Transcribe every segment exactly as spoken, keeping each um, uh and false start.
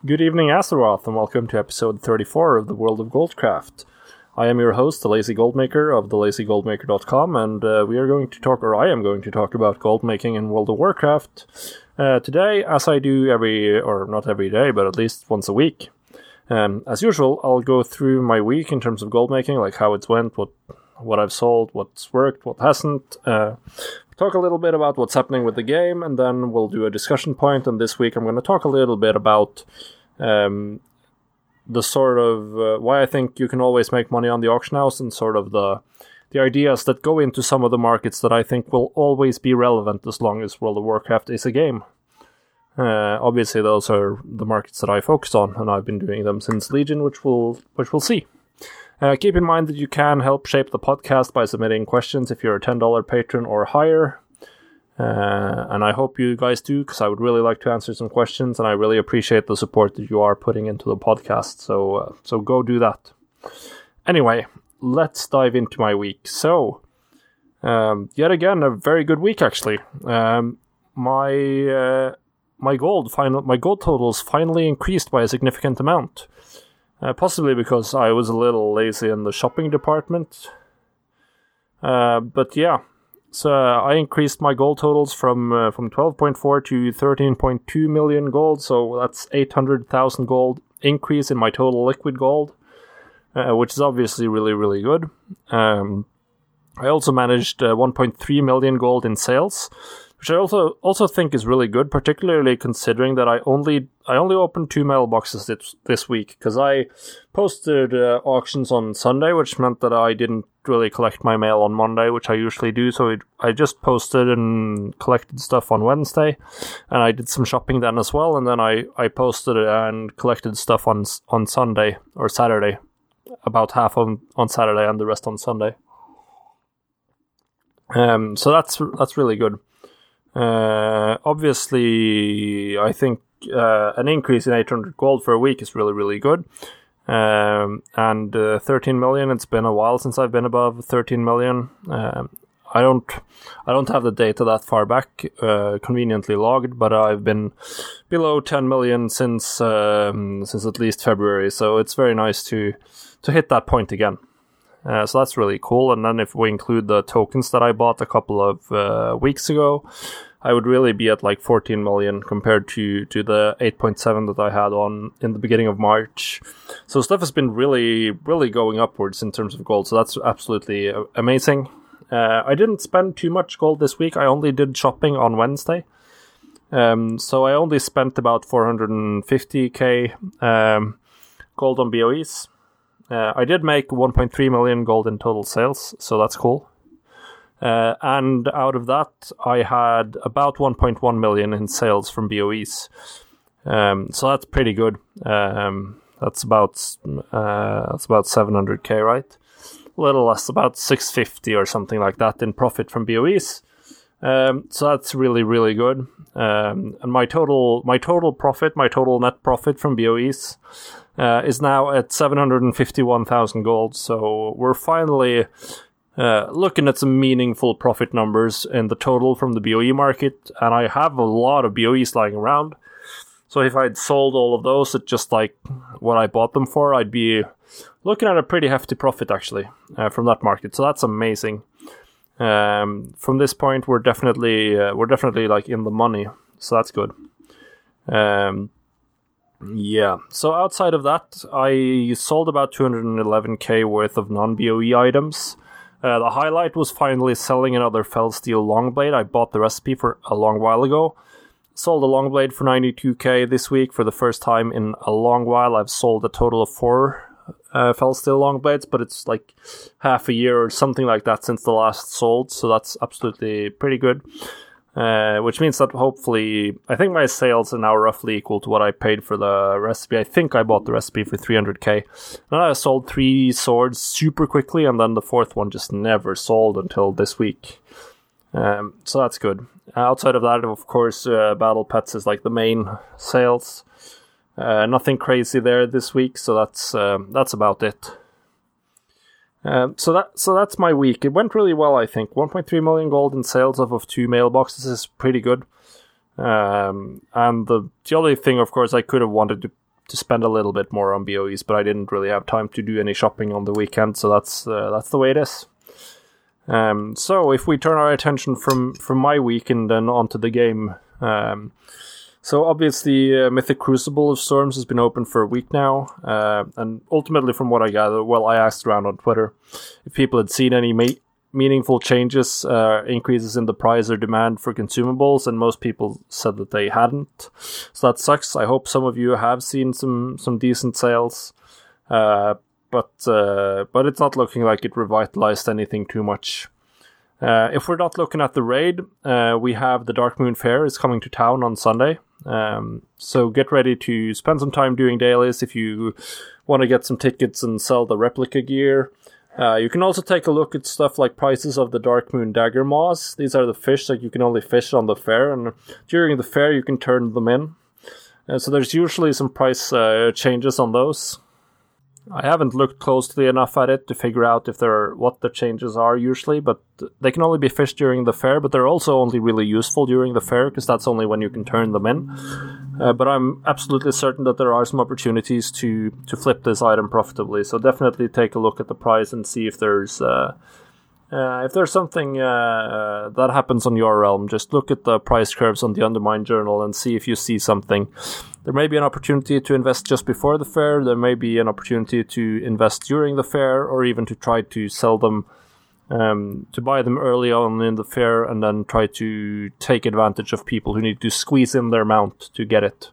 Good evening, Azeroth, and welcome to episode thirty-four of the World of Goldcraft. I am your host, the Lazy Goldmaker of the lazy goldmaker dot com, and uh, we are going to talk, or I am going to talk about gold making in World of Warcraft uh, today, as I do every, or not every day, but at least once a week. Um, as usual, I'll go through my week in terms of gold making, like how it's went, what what I've sold, what's worked, what hasn't. Uh, talk a little bit about what's happening with the game, and then we'll do a discussion point. And this week I'm going to talk a little bit about um, the sort of uh, why I think you can always make money on the auction house, and sort of the the ideas that go into some of the markets that I think will always be relevant as long as World of Warcraft is a game. Uh, obviously, those are the markets that I focus on, and I've been doing them since Legion, which we'll which we'll see. Uh, keep in mind that you can help shape the podcast by submitting questions if you're a ten dollars patron or higher. Uh, and I hope you guys do, because I would really like to answer some questions, and I really appreciate the support that you are putting into the podcast. So, uh, so go do that. Anyway, let's dive into my week. So, um, yet again, a very good week, actually. Um, my uh, my gold final, my gold totals finally increased by a significant amount. Uh, possibly because I was a little lazy in the shopping department. Uh, but yeah, so uh, I increased my gold totals from uh, from twelve point four to thirteen point two million gold, so that's eight hundred thousand gold increase in my total liquid gold, uh, which is obviously really, really good. Um, I also managed uh, one point three million gold in sales, which I also also think is really good, particularly considering that I only I only opened two mailboxes this, this week, because I posted uh, auctions on Sunday, which meant that I didn't really collect my mail on Monday, which I usually do, so it, I just posted and collected stuff on Wednesday, and I did some shopping then as well, and then I, I posted and collected stuff on on Sunday, or Saturday, about half on, on Saturday and the rest on Sunday. Um, so that's that's really good. Uh, obviously, I think uh, an increase in eight hundred gold for a week is really, really good. Um, and uh, thirteen million, it's been a while since I've been above thirteen million. Um, I don't I don't have the data that far back, uh, conveniently logged, but I've been below ten million since um, since at least February, so it's very nice to, to hit that point again. Uh, so that's really cool. And then if we include the tokens that I bought a couple of uh, weeks ago, I would really be at like fourteen million compared to, to the eight point seven that I had on in the beginning of March. So stuff has been really, really going upwards in terms of gold. So that's absolutely uh, amazing. Uh, I didn't spend too much gold this week. I only did shopping on Wednesday. Um, so I only spent about four hundred fifty k um, gold on B O Es. Uh, I did make one point three million gold in total sales, so that's cool. Uh, and out of that, I had about one point one million in sales from B O Es. Um, so that's pretty good. Um, that's about uh, that's about seven hundred k, right? A little less, about six hundred fifty or something like that in profit from B O Es. Um, so that's really, really good. Um, and my total, my total profit, my total net profit from B O Es uh, is now at seven hundred fifty-one thousand gold. So we're finally uh, looking at some meaningful profit numbers in the total from the B O E market. And I have a lot of B O Es lying around. So if I'd sold all of those at just like what I bought them for, I'd be looking at a pretty hefty profit actually uh, from that market. So that's amazing. Um, from this point, we're definitely uh, we're definitely like in the money, so that's good. Um, yeah. So outside of that, I sold about two hundred eleven k worth of non-B O E items. Uh, the highlight was finally selling another Felsteel Longblade. I bought the recipe for a long while ago. Sold a Longblade for ninety-two k this week for the first time in a long while. I've sold a total of four Uh, Felsteel Longblades, but it's like half a year or something like that since the last sold, so that's absolutely pretty good. Uh, which means that hopefully, I think my sales are now roughly equal to what I paid for the recipe. I think I bought the recipe for three hundred k. And I sold three swords super quickly, and then the fourth one just never sold until this week. Um, so that's good. Outside of that, of course, uh, Battle Pets is like the main sales. Uh, nothing crazy there this week, so that's uh, that's about it. Um, so that so that's my week. It went really well, I think. one point three million gold in sales off of two mailboxes is pretty good. Um, and the, the only thing, of course, I could have wanted to to spend a little bit more on B O Es, but I didn't really have time to do any shopping on the weekend, so that's uh, that's the way it is. Um, so if we turn our attention from, from my week and then onto the game, um, so obviously uh, Mythic Crucible of Storms has been open for a week now, uh, and ultimately from what I gather, well, I asked around on Twitter if people had seen any ma- meaningful changes, uh, increases in the price or demand for consumables, and most people said that they hadn't. So that sucks. I hope some of you have seen some, some decent sales, uh, but uh, but it's not looking like it revitalized anything too much. Uh, if we're not looking at the raid, uh, we have the Darkmoon Fair is coming to town on Sunday. Um, so get ready to spend some time doing dailies if you want to get some tickets and sell the replica gear. Uh, you can also take a look at stuff like prices of the Darkmoon Dagger Maws. These are the fish that you can only fish on the fair, and during the fair you can turn them in. Uh, so there's usually some price uh, changes on those. I haven't looked closely enough at it to figure out if there are, what the changes are usually, but they can only be fished during the fair, but they're also only really useful during the fair, because that's only when you can turn them in. Uh, but I'm absolutely certain that there are some opportunities to, to flip this item profitably, so definitely take a look at the price and see if there's uh, uh, if there's something uh, that happens on your realm. Just look at the price curves on the Undermine Journal and see if you see something. There may be an opportunity to invest just before the fair, there may be an opportunity to invest during the fair, or even to try to sell them, um, to buy them early on in the fair, and then try to take advantage of people who need to squeeze in their mount to get it.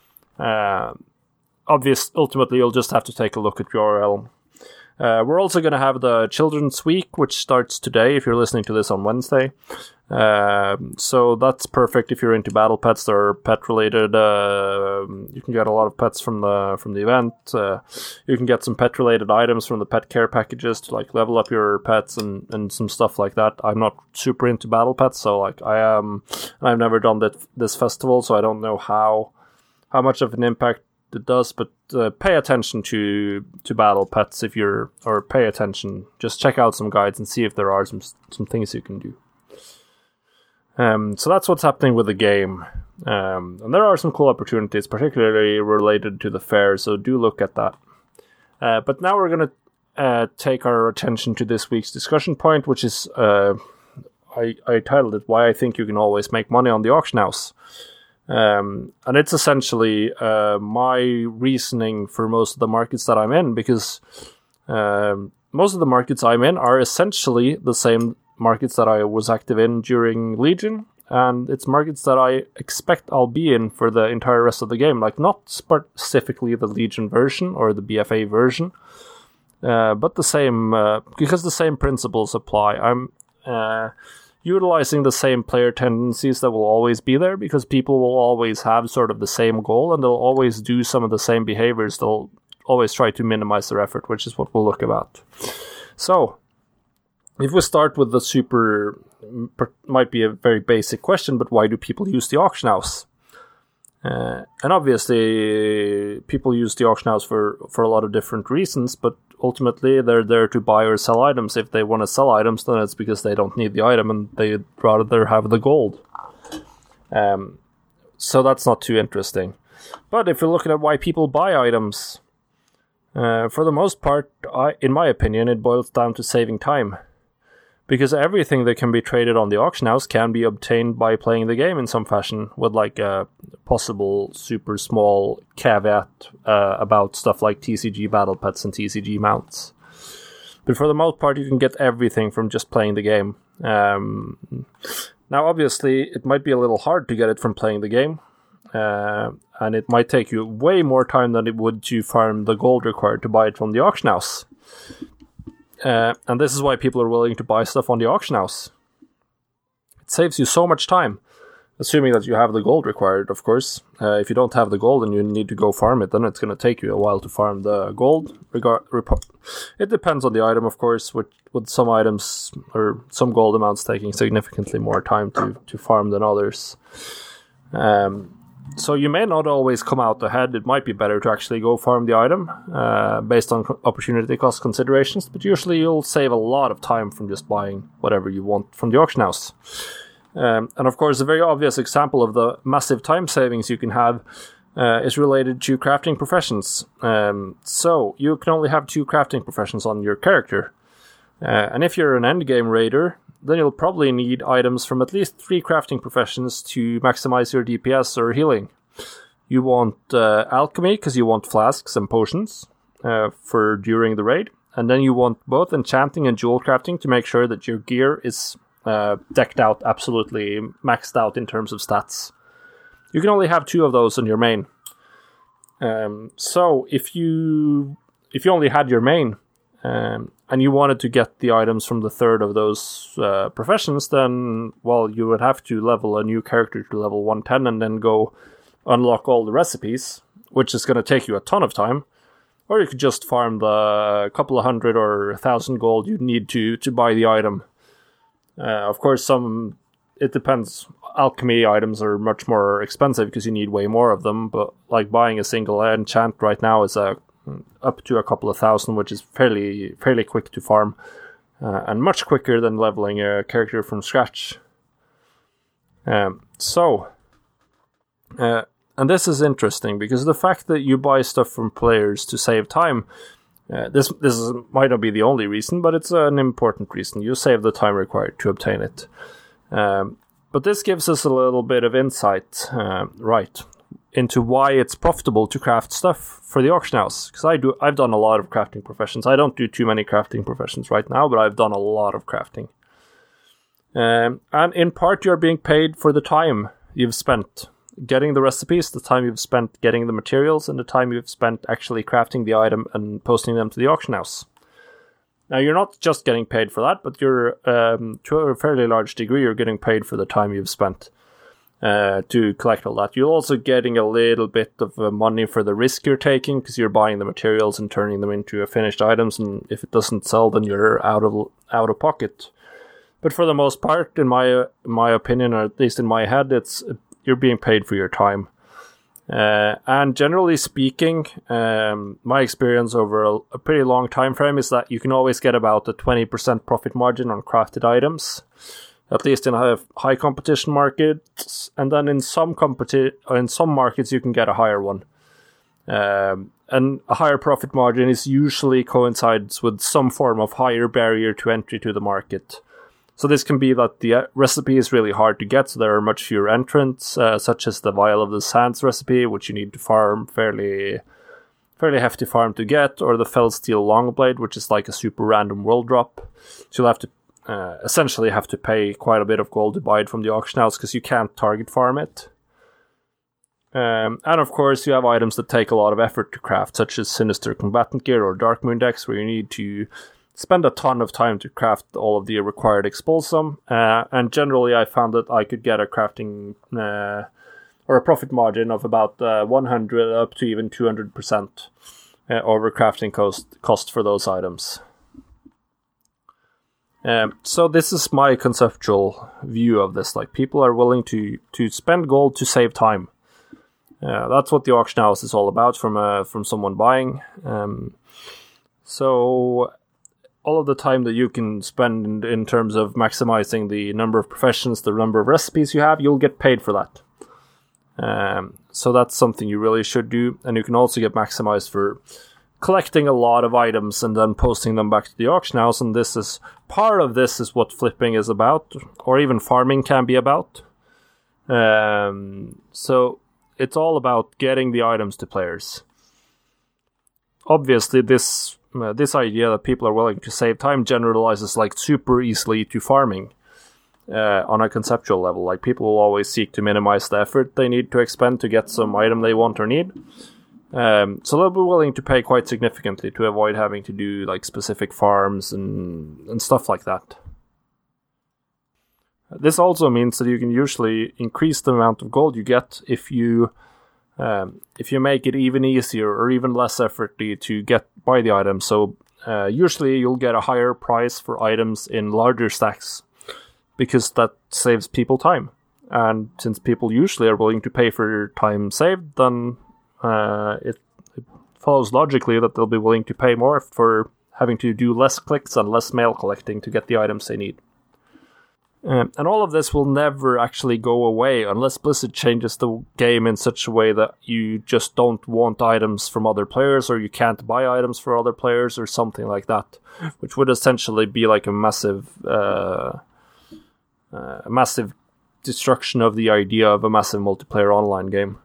Uh, obvious, ultimately, you'll just have to take a look at your realm. Uh, we're also going to have the Children's Week, which starts today if you're listening to this on Wednesday. Uh, so that's perfect if you're into battle pets that are pet related. Uh, you can get a lot of pets from the from the event. Uh, you can get some pet related items from the pet care packages to like level up your pets and, and some stuff like that. I'm not super into battle pets, so like I am. I've never done that this festival, so I don't know how how much of an impact it does, but uh, pay attention to to battle pets if you're, or pay attention, just check out some guides and see if there are some some things you can do. Um, so that's what's happening with the game, um, and there are some cool opportunities, particularly related to the fair, so do look at that. Uh, but now we're going to uh, take our attention to this week's discussion point, which is, uh, I, I titled it, Why I Think You Can Always Make Money on the Auction House. Um, and it's essentially uh, my reasoning for most of the markets that I'm in, because um, most of the markets I'm in are essentially the same markets that I was active in during Legion, and it's markets that I expect I'll be in for the entire rest of the game. Like, not specifically the Legion version or the B F A version, uh, but the same, uh, because the same principles apply. I'm uh, utilizing the same player tendencies that will always be there, because people will always have sort of the same goal, and they'll always do some of the same behaviors. They'll always try to minimize their effort, which is what we'll look about. So, if we start with the super, might be a very basic question, but why do people use the auction house? Uh, and obviously, people use the auction house for, for a lot of different reasons, but ultimately they're there to buy or sell items. If they want to sell items, then it's because they don't need the item and they'd rather have the gold. Um, so that's not too interesting. But if you're looking at why people buy items, uh, for the most part, I, in my opinion, it boils down to saving time. Because everything that can be traded on the auction house can be obtained by playing the game in some fashion, with like a possible super small caveat uh, about stuff like T C G battle pets and T C G mounts. But for the most part, you can get everything from just playing the game. Um, now, obviously, it might be a little hard to get it from playing the game, uh, and it might take you way more time than it would to farm the gold required to buy it from the auction house. Uh, and this is why people are willing to buy stuff on the auction house. It saves you so much time, assuming that you have the gold required, of course. Uh, if you don't have the gold and you need to go farm it, then it's going to take you a while to farm the gold. Regar- rep- it depends on the item, of course, with, with some items or some gold amounts taking significantly more time to, to farm than others. Um, So you may not always come out ahead. It might be better to actually go farm the item uh, based on opportunity cost considerations, but usually you'll save a lot of time from just buying whatever you want from the auction house. Um, and of course, a very obvious example of the massive time savings you can have uh, is related to crafting professions. Um, so you can only have two crafting professions on your character. Uh, and if you're an endgame raider, then you'll probably need items from at least three crafting professions to maximize your D P S or healing. You want uh, alchemy, because you want flasks and potions uh, for during the raid. And then you want both enchanting and jewel crafting to make sure that your gear is uh, decked out, absolutely maxed out in terms of stats. You can only have two of those on your main. Um, so if you if you only had your main, Um, and you wanted to get the items from the third of those uh, professions, then, well, you would have to level a new character to level one ten and then go unlock all the recipes, which is going to take you a ton of time. Or you could just farm the couple of hundred or a thousand gold you need to, to buy the item. Uh, of course, some, it depends. Alchemy items are much more expensive because you need way more of them, but like buying a single enchant right now is a up to a couple of thousand, which is fairly fairly quick to farm, uh, and much quicker than leveling a character from scratch. Um, so, uh, and this is interesting because the fact that you buy stuff from players to save time, uh, this this is, might not be the only reason, but it's an important reason. You save the time required to obtain it. Um, but this gives us a little bit of insight, uh, right, into why it's profitable to craft stuff for the auction house. Because I do, I've done a lot of crafting professions. I don't do too many crafting professions right now, but I've done a lot of crafting. Um, and in part, you're being paid for the time you've spent getting the recipes, the time you've spent getting the materials, and the time you've spent actually crafting the item and posting them to the auction house. Now, you're not just getting paid for that, but you're, um, to a fairly large degree, you're getting paid for the time you've spent Uh, to collect all that. You're also getting a little bit of uh, money for the risk you're taking because you're buying the materials and turning them into finished items, and if it doesn't sell, then you're out of out of pocket. But for the most part, in my uh, my opinion, or at least in my head, it's you're being paid for your time. Uh, and generally speaking, um, my experience over a, a pretty long time frame is that you can always get about a twenty percent profit margin on crafted items. At least in high competition markets, and then in some competi- in some markets you can get a higher one. Um, and a higher profit margin is usually coincides with some form of higher barrier to entry to the market. So this can be that the recipe is really hard to get, so there are much fewer entrants, uh, such as the Vial of the Sands recipe, which you need to farm fairly fairly hefty farm to get, or the Felsteel Longblade, which is like a super random world drop. So you'll have to Uh, essentially have to pay quite a bit of gold to buy it from the auction house because you can't target farm it. Um, and of course you have items that take a lot of effort to craft, such as Sinister Combatant Gear or Darkmoon decks, where you need to spend a ton of time to craft all of the required Expulsum. Uh, and generally I found that I could get a crafting uh, or a profit margin of about uh, one hundred up to even two hundred percent uh, over crafting cost, cost for those items. Um, so this is my conceptual view of this. Like, people are willing to, to spend gold to save time. Uh, that's what the auction house is all about from uh, from someone buying. Um, so all of the time that you can spend in, in terms of maximizing the number of professions, the number of recipes you have, you'll get paid for that. Um, so that's something you really should do. And you can also get maximized for collecting a lot of items and then posting them back to the auction house, and this is part of this is what flipping is about, or even farming can be about. Um, so it's all about getting the items to players. Obviously, this uh, this idea that people are willing to save time generalizes like super easily to farming uh, on a conceptual level. Like, people will always seek to minimize the effort they need to expend to get some item they want or need. Um, so they'll be willing to pay quite significantly to avoid having to do like specific farms and, and stuff like that. This also means that you can usually increase the amount of gold you get if you um, if you make it even easier or even less efforty to get buy the item. So uh, usually you'll get a higher price for items in larger stacks because that saves people time. And since people usually are willing to pay for time saved, then Uh, it, it follows logically that they'll be willing to pay more for having to do less clicks and less mail collecting to get the items they need. Um, and all of this will never actually go away unless Blizzard changes the game in such a way that you just don't want items from other players, or you can't buy items for other players, or something like that, which would essentially be like a massive, uh, uh, massive destruction of the idea of a massive multiplayer online game.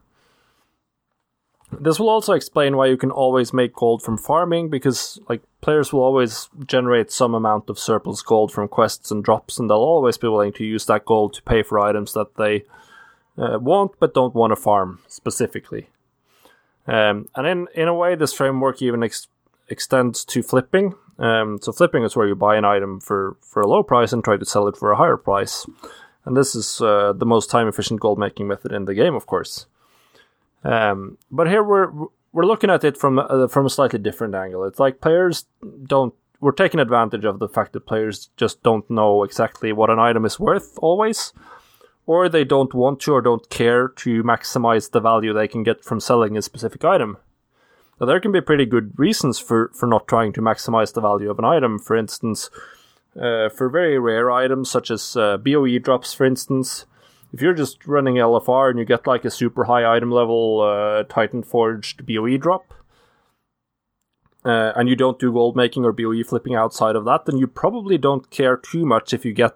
This will also explain why you can always make gold from farming, because like players will always generate some amount of surplus gold from quests and drops, and they'll always be willing to use that gold to pay for items that they uh, want but don't want to farm specifically. Um, and in, in a way, this framework even ex- extends to flipping. Um, so flipping is where you buy an item for, for a low price and try to sell it for a higher price. And this is uh, the most time-efficient gold-making method in the game, of course. Um, but here we're we're looking at it from uh, from a slightly different angle. It's like players don't. We're taking advantage of the fact that players just don't know exactly what an item is worth always, or they don't want to or don't care to maximize the value they can get from selling a specific item. Now, there can be pretty good reasons for, for not trying to maximize the value of an item. For instance, uh, for very rare items such as uh, B O E drops, for instance. If you're just running L F R and you get like a super high item level uh, Titan Forged B O E drop, uh, and you don't do gold making or B O E flipping outside of that, then you probably don't care too much if you get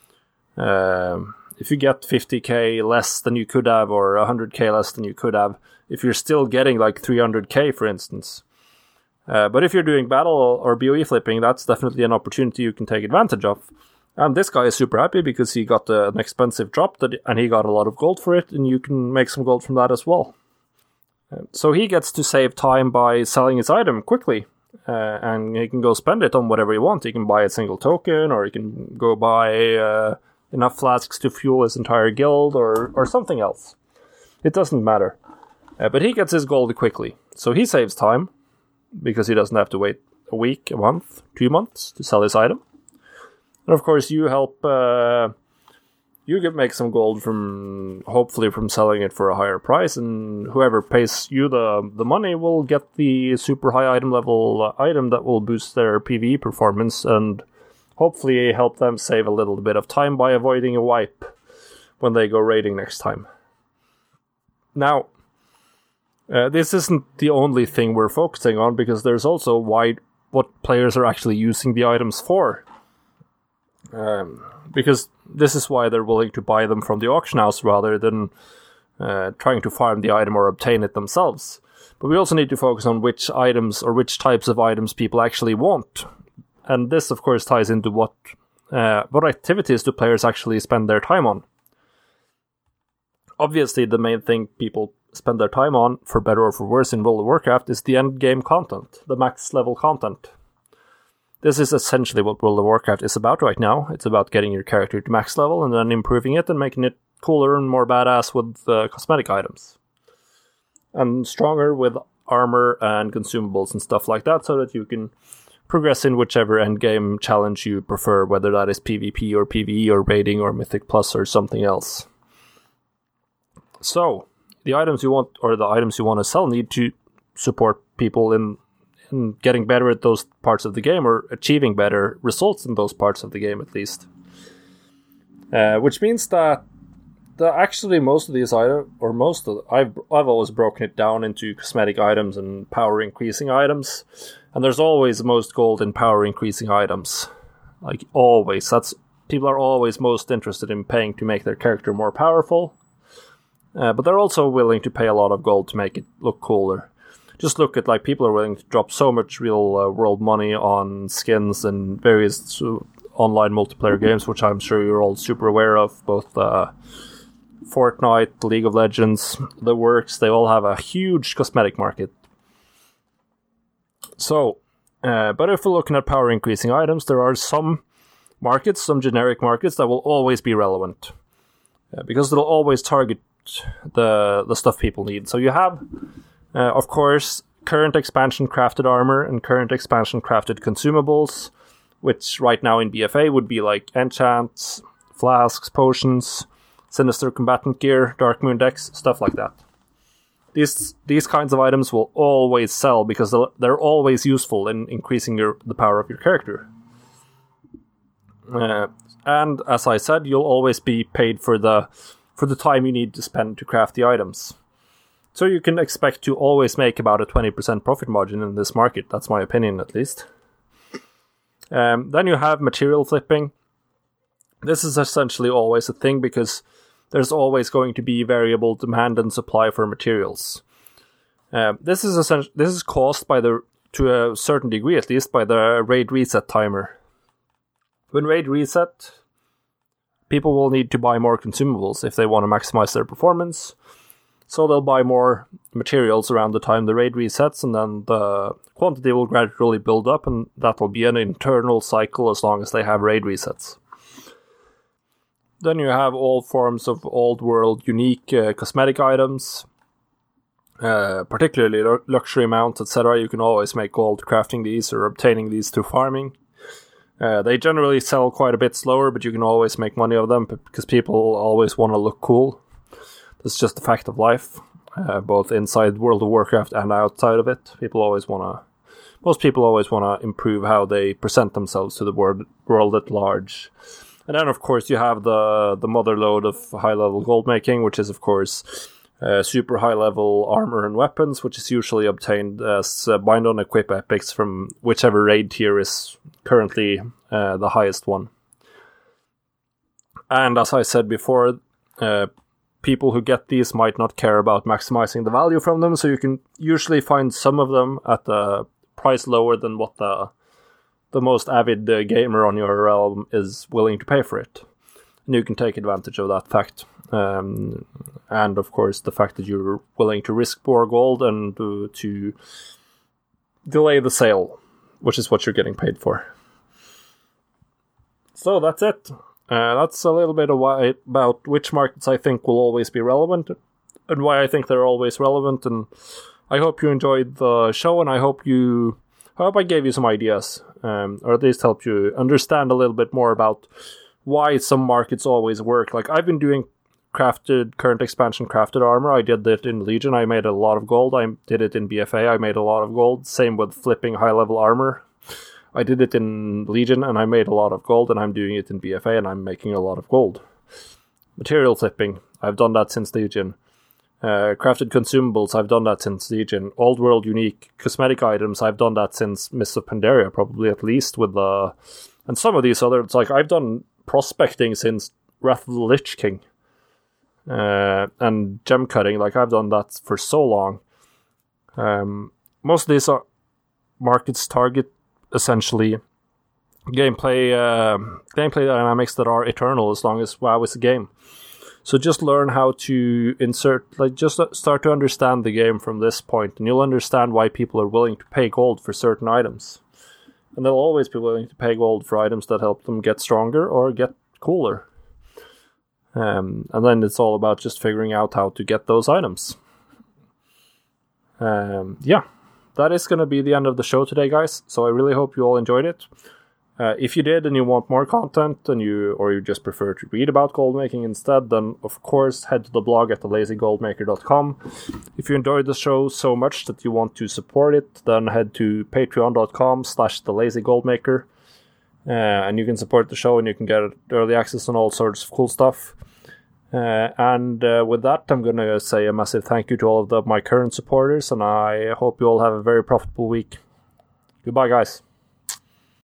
uh, if you get fifty k less than you could have, or one hundred k less than you could have, if you're still getting like three hundred k, for instance. Uh, but if you're doing battle or B O E flipping, that's definitely an opportunity you can take advantage of. And this guy is super happy because he got uh, an expensive drop that, and he got a lot of gold for it, and you can make some gold from that as well. Uh, so he gets to save time by selling his item quickly, uh, and he can go spend it on whatever he wants. He can buy a single token, or he can go buy uh, enough flasks to fuel his entire guild, or, or something else. It doesn't matter. Uh, but he gets his gold quickly, so he saves time, because he doesn't have to wait a week, a month, two months to sell his item. And of course, you help, uh, you get make some gold from, hopefully from selling it for a higher price, and whoever pays you the, the money will get the super high item level uh, item that will boost their PvE performance, and hopefully help them save a little bit of time by avoiding a wipe when they go raiding next time. Now, uh, this isn't the only thing we're focusing on, because there's also why, what players are actually using the items for. Um, because this is why they're willing to buy them from the auction house rather than uh, trying to farm the item or obtain it themselves. But we also need to focus on which items or which types of items people actually want. And this, of course, ties into what uh, what activities do players actually spend their time on. Obviously, the main thing people spend their time on, for better or for worse, in World of Warcraft is the end game content, the max level content. This is essentially what World of Warcraft is about right now. It's about getting your character to max level and then improving it and making it cooler and more badass with uh, cosmetic items. And stronger with armor and consumables and stuff like that, so that you can progress in whichever endgame challenge you prefer, whether that is PvP or PvE or raiding or Mythic Plus or something else. So, the items you want, or the items you want to sell, need to support people in and getting better at those parts of the game, or achieving better results in those parts of the game at least. Uh, which means that the, actually most of these items, or most of the, I've I've always broken it down into cosmetic items and power increasing items, and there's always the most gold in power increasing items, like always. That's people are always most interested in paying to make their character more powerful, uh, but they're also willing to pay a lot of gold to make it look cooler. Just look at, like, people are willing to drop so much real uh, world money on skins and various uh, online multiplayer games, which I'm sure you're all super aware of, both uh, Fortnite, League of Legends, the works. They all have a huge cosmetic market. So, uh, but if we're looking at power increasing items, there are some markets, some generic markets, that will always be relevant, uh, because they'll always target the the stuff people need. So you have... Uh, of course, current expansion crafted armor and current expansion crafted consumables, which right now in B F A would be like enchants, flasks, potions, sinister combatant gear, dark moon decks, stuff like that. These these kinds of items will always sell because they're always useful in increasing your the power of your character. Uh, and as I said, you'll always be paid for the for the time you need to spend to craft the items. So you can expect to always make about a twenty percent profit margin in this market. That's my opinion, at least. Um, then you have material flipping. This is essentially always a thing because there's always going to be variable demand and supply for materials. Um, this is essentially this is caused by the to a certain degree, at least, by the raid reset timer. When raid reset, people will need to buy more consumables if they want to maximize their performance. So they'll buy more materials around the time the raid resets, and then the quantity will gradually build up, and that will be an internal cycle as long as they have raid resets. Then you have all forms of old world unique uh, cosmetic items, uh, particularly l- luxury mounts, et cetera. You can always make gold crafting these or obtaining these through farming. Uh, they generally sell quite a bit slower, but you can always make money of them because people always want to look cool. That's just a fact of life, uh, both inside World of Warcraft and outside of it. People always want to, most people always want to improve how they present themselves to the world, world at large. And then, of course, you have the the mother lode of high-level gold making, which is, of course, uh, super high-level armor and weapons, which is usually obtained as uh, bind on equip epics from whichever raid tier is currently uh, the highest one. And as I said before, uh, people who get these might not care about maximizing the value from them, so you can usually find some of them at a price lower than what the the most avid uh, gamer on your realm is willing to pay for it. And you can take advantage of that fact. Um, and of course the fact that you're willing to risk more gold and uh, to delay the sale, which is what you're getting paid for. So that's it. Uh, that's a little bit of why, about which markets I think will always be relevant and why I think they're always relevant. And I hope you enjoyed the show, and I hope you I hope I gave you some ideas, um, or at least helped you understand a little bit more about why some markets always work. Like, I've been doing crafted, current expansion crafted armor. I did that in Legion. I made a lot of gold. I did it in B F A. I made a lot of gold. Same with flipping high-level armor. I did it in Legion, and I made a lot of gold, and I'm doing it in B F A, and I'm making a lot of gold. Material flipping. I've done that since Legion. Uh, crafted consumables, I've done that since Legion. Old World unique cosmetic items, I've done that since Mists of Pandaria, probably at least with the... And some of these other... It's like, I've done prospecting since Wrath of the Lich King. Uh, and gem cutting, like, I've done that for so long. Um, most of these are markets target, essentially, gameplay, uh, gameplay dynamics that are eternal as long as WoW is a game. So just learn how to insert, like, just start to understand the game from this point, and you'll understand why people are willing to pay gold for certain items. And they'll always be willing to pay gold for items that help them get stronger or get cooler. Um, and then it's all about just figuring out how to get those items. Um, yeah, that is going to be the end of the show today, guys. So I really hope you all enjoyed it. Uh, if you did and you want more content, and you or you just prefer to read about gold making instead, then of course head to the blog at the lazy gold maker dot com. If you enjoyed the show so much that you want to support it, then head to patreon dot com slash the lazy gold maker, uh, and you can support the show and you can get early access and all sorts of cool stuff. Uh, and uh, with that, I'm going to say a massive thank you to all of the, my current supporters, and I hope you all have a very profitable week. Goodbye, guys.